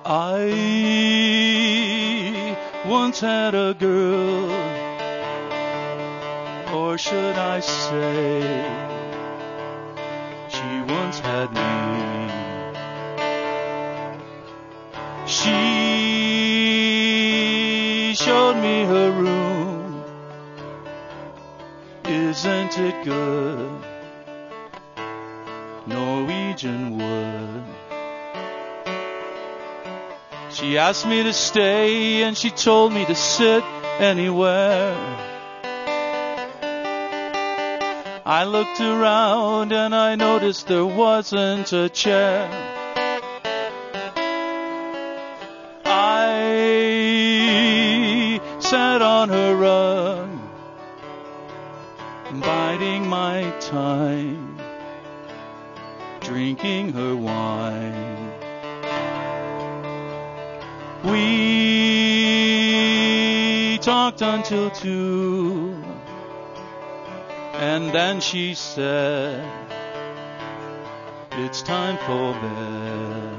I once had a girl, or should I say, she once had me. She showed me her room. Isn't it good? Norwegian wood. She asked me to stay and she told me to sit anywhere. I looked around and I noticed there wasn't a chair. I sat on her rug, biding my time, drinking her wine. We talked until 2, and then she said, it's time for bed.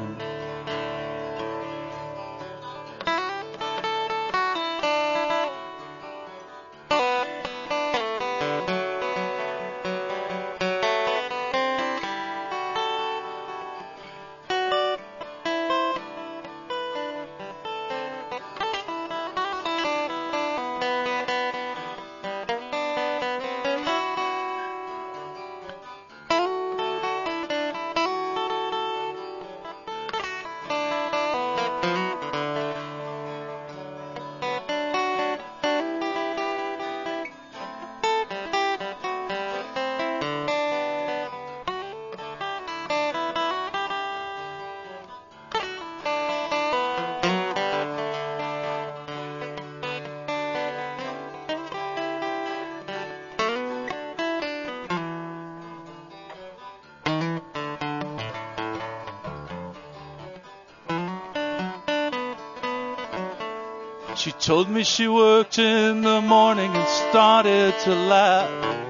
She told me she worked in the morning and started to laugh.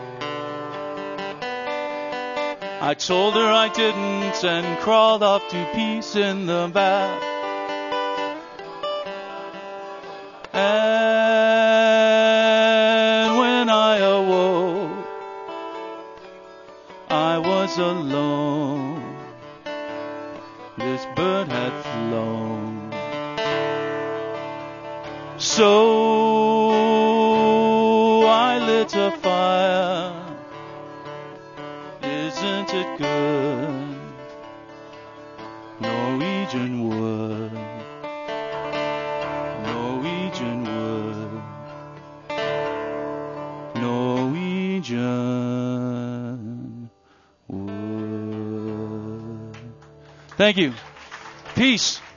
I told her I didn't and crawled off to peace in the bath. And when I awoke, I was alone. This bird had flown. So I lit a fire. Isn't it good? Norwegian wood. Norwegian wood. Norwegian wood. Thank you. Peace.